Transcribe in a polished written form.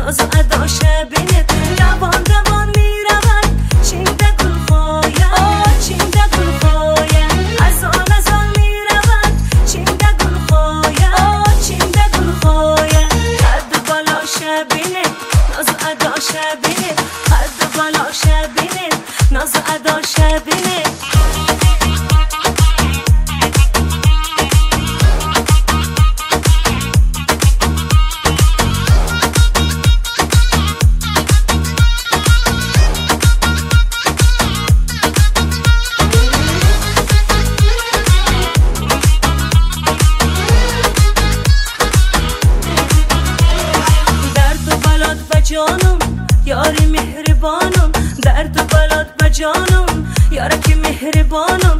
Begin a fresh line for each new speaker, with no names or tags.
ناز و ادا شبینت دوان دوان میرود چینده گل خوایم چینده گل خوایم ازان ازان میرود چینده گل خوایم چینده گل خوایم قد و بالا شبینت ناز و ادا شبینت قد و بالا شبینت ناز و ادا شبینت جانم یاری مهربانم درد و بلاد به جانم یارکی مهربانم